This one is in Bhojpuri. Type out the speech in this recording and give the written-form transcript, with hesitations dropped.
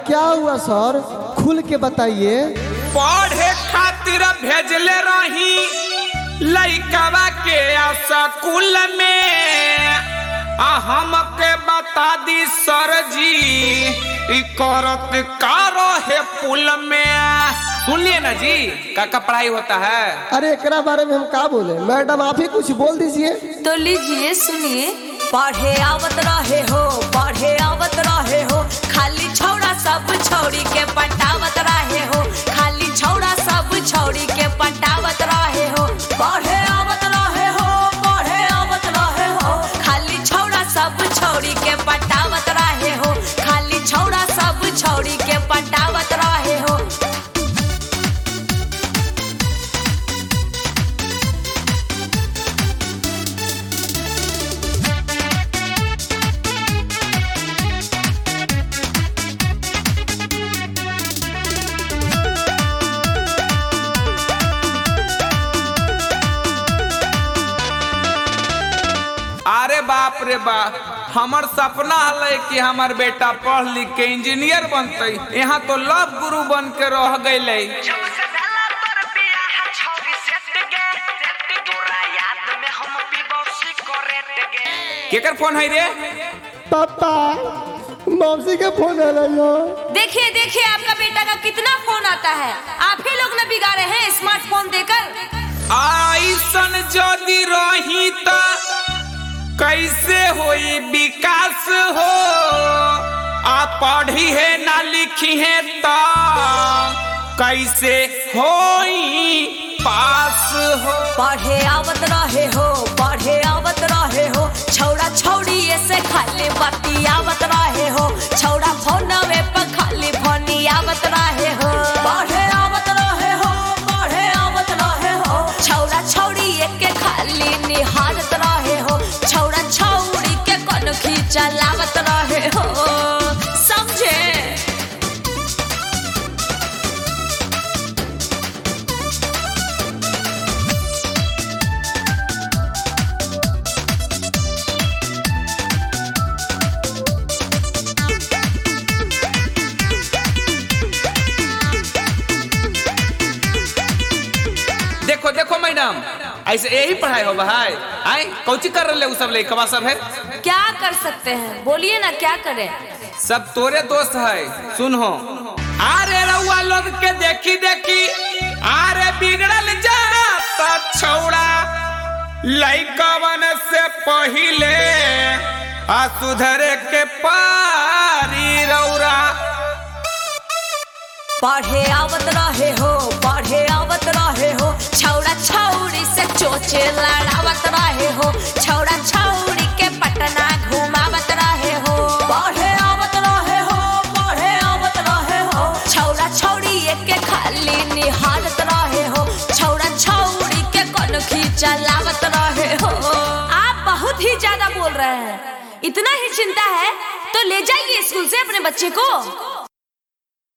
क्या हुआ सर, खुल के बताइए। पढ़े खातिर भेजले रही लइकवा के स्कूल में, हमके बता दी सर जी ई करत का रहे पुल में। सुनिए ना जी, का पढ़ाई होता है। अरे एकरा बारे में हम का बोले, मैडम आप ही कुछ बोल दीजिए। तो लीजिए सुनिए। पढ़े आवत रहे हो, पढ़े आवत रहे हो, खाली छौड़ा सब छौड़ी के पटावत रहे हो, खाली छौड़ा सब छौड़ी के पटावत रहे हो। पढ़े आवत रहे हो, पढ़े आवत रहे हो, खाली छौड़ा सब छौड़ी के पटावत रहे हो, खाली छौड़ा सब छौड़ी के पटावत रहे हो। अरे बाप रे बाप, हमार सपना है कि हमार बेटा पढ़ लिख के इंजीनियर बनते, यहाँ तो लव गुरु बन के रह गए। केकर फोन है रे? पापा मौसी के फोन है रही। देखिए देखिए आपका बेटा का कितना फोन आता है, आप ही लोग ने बिगाड़े हैं स्मार्टफोन देकर। ऐसन जदी रही तो कैसे होई विकास हो, आप पढ़ी है ना लिखी है तो कैसे होई पास हो। पढ़े आवत रहे हो, पढ़े आवत रहे हो, छौड़ा छौड़ी ऐसे खाली बाती आवत रहे हो, छौड़ा फोनवे पर खाली फोनी आवत रहे हो। पढ़े आवत रहे हो, पढ़े आवत रहे हो, छौड़ा छौड़ी एक खाली निहारत रहे हो, छौड़ा छौड़ी के कनखी चलावत रहे हो। समझे? देखो देखो मैडम, ऐसे यही पढ़ाई हो भाई। आई कौची कर रहे हो सब लइकवा सब है? क्या कर सकते हैं, बोलिए ना क्या करें। सब तोरे दोस्त है। सुनो, अरे रउआ लोग के देखी देखी अरे बिगड़ल जाता छौड़ा, लइकवन से पहिले सुधरे के पारी रौरा। पढ़े आवत रहे हो, पढ़े आवत रहे हो, छौड़ा छौड़ी से चोचे लड़ावत रहे हो, छौड़ा छौड़ी के पटना घुमावत रहे हो। पढ़े आवत रहे हो, पढ़े आवत रहे हो, छौड़ा छौड़ी एक खाली निहारत रहे हो, छौड़ा छौड़ी के कनखी चलावत रहे हो। आप बहुत ही ज्यादा बोल रहे हैं, इतना ही चिंता है तो ले जाइए स्कूल से अपने बच्चे को।